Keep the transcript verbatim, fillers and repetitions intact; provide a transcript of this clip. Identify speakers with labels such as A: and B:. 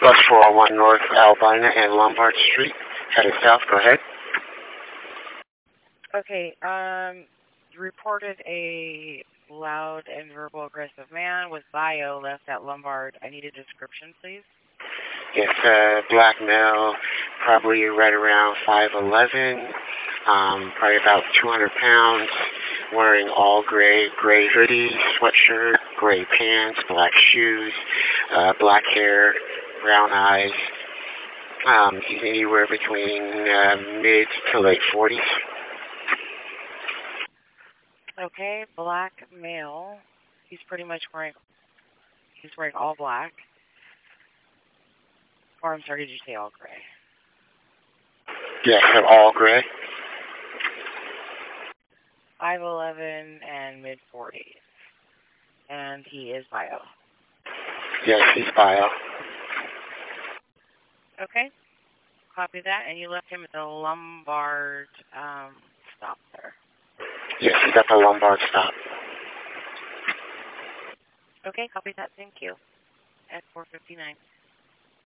A: Bus four oh one North Albina and Lombard Street, headed south. Go ahead.
B: Okay, um, you reported a loud and verbal aggressive man with bio left at Lombard. I need a description, please.
A: Yes, uh, black male, probably right around five eleven, um, probably about two hundred pounds, wearing all gray, gray hoodie, sweatshirt, gray pants, black shoes, uh, black hair, brown eyes. Um, he's anywhere between uh, mid to late forties.
B: Okay, black male. He's pretty much wearing, he's wearing all black. Or I'm sorry, did you say all gray?
A: Yes, they're all gray.
B: five eleven and mid forties. And he is bio.
A: Yes, he's bio.
B: Okay, copy that. And you left him at the Lombard um, stop there.
A: Yes, he's at the Lombard stop.
B: Okay, copy that. Thank you. At four fifty-nine.